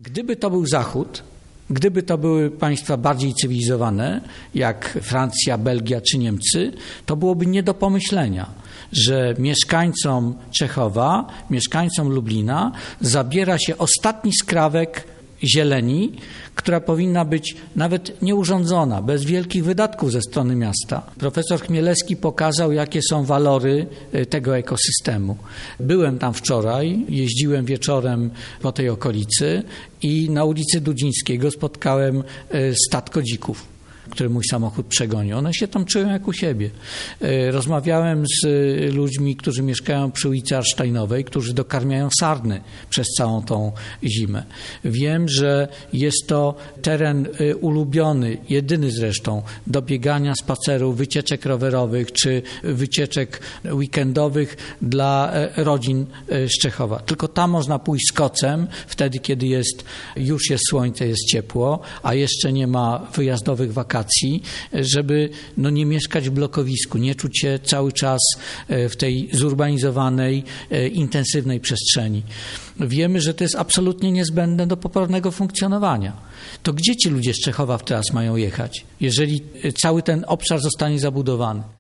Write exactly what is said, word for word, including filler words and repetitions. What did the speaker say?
Gdyby to był Zachód, gdyby to były państwa bardziej cywilizowane, jak Francja, Belgia czy Niemcy, to byłoby nie do pomyślenia, że mieszkańcom Czechowa, mieszkańcom Lublina zabiera się ostatni skrawek zieleni, która powinna być nawet nieurządzona, bez wielkich wydatków ze strony miasta. Profesor Chmielewski pokazał, jakie są walory tego ekosystemu. Byłem tam wczoraj, jeździłem wieczorem po tej okolicy i na ulicy Dudzińskiego spotkałem statko dzików, który mój samochód przegonił. One się tam czują jak u siebie. Rozmawiałem z ludźmi, którzy mieszkają przy ulicy Arsztajnowej, którzy dokarmiają sarny przez całą tą zimę. Wiem, że jest to teren ulubiony, jedyny zresztą, do biegania, spacerów, wycieczek rowerowych czy wycieczek weekendowych dla rodzin z Czechowa. Tylko tam można pójść z kocem, wtedy kiedy jest, już jest słońce, jest ciepło, a jeszcze nie ma wyjazdowych wakacji, żeby no, nie mieszkać w blokowisku, nie czuć się cały czas w tej zurbanizowanej, intensywnej przestrzeni. Wiemy, że to jest absolutnie niezbędne do poprawnego funkcjonowania. To gdzie ci ludzie z Czechowa teraz mają jechać, jeżeli cały ten obszar zostanie zabudowany?